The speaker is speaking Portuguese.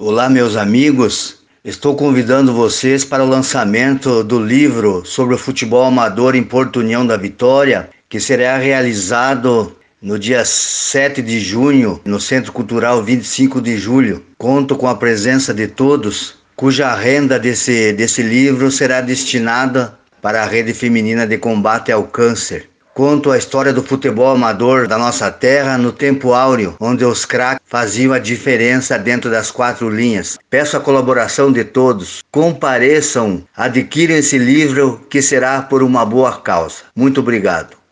Olá, meus amigos. Estou convidando vocês para o lançamento do livro sobre o futebol amador em Porto União da Vitória, que será realizado no dia 7 de junho, no Centro Cultural 25 de Julho. Conto com a presença de todos, cuja renda desse livro será destinada para a Rede Feminina de Combate ao Câncer. Conto a história do futebol amador da nossa terra no tempo áureo, onde os craques faziam a diferença dentro das quatro linhas. Peço a colaboração de todos. Compareçam, adquiram esse livro que será por uma boa causa. Muito obrigado.